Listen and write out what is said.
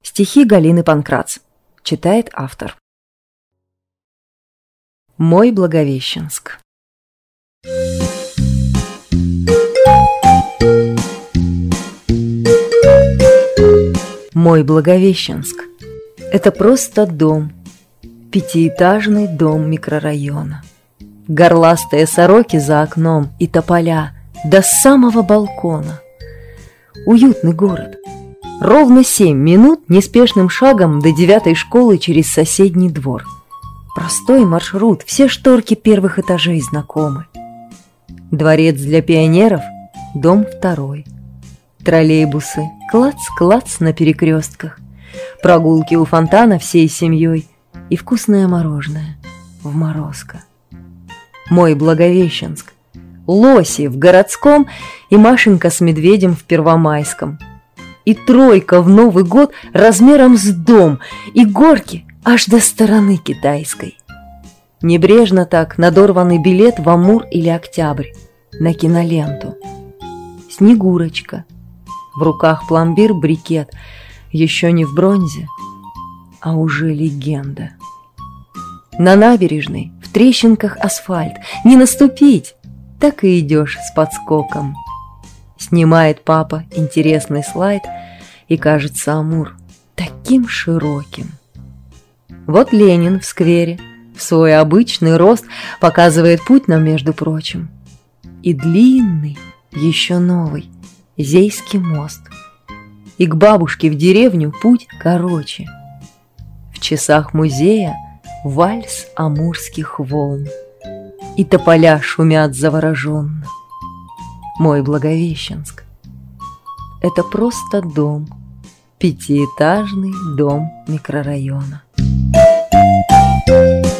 Стихи Галины Панкрац. Читает автор. Мой Благовещенск. Мой Благовещенск – это просто дом, пятиэтажный дом микрорайона. Горластые сороки за окном и тополя до самого балкона. Уютный город. Ровно 7 минут неспешным шагом до 9-й школы через соседний двор. Простой маршрут, все шторки первых этажей знакомы. Дворец для пионеров, дом 2. Троллейбусы, клац-клац на перекрестках. Прогулки у фонтана всей семьей и вкусное мороженое в Морозко. Мой Благовещенск. Лоси в городском и Машенька с медведем в Первомайском. И тройка в Новый год размером с дом, и горки аж до стороны китайской. Небрежно так надорванный билет в Амур или Октябрь на киноленту. Снегурочка. В руках пломбир, брикет. Еще не в бронзе, а уже легенда. На набережной, в трещинках асфальт. Не наступить, так и идешь с подскоком. Снимает папа интересный слайд, и кажется Амур таким широким. Вот Ленин в сквере, в свой обычный рост, показывает путь нам, между прочим. И длинный, еще новый, Зейский мост. И к бабушке в деревню путь короче. В часах музея вальс амурских волн, и тополя шумят завороженно. Мой Благовещенск – это просто дом, пятиэтажный дом микрорайона.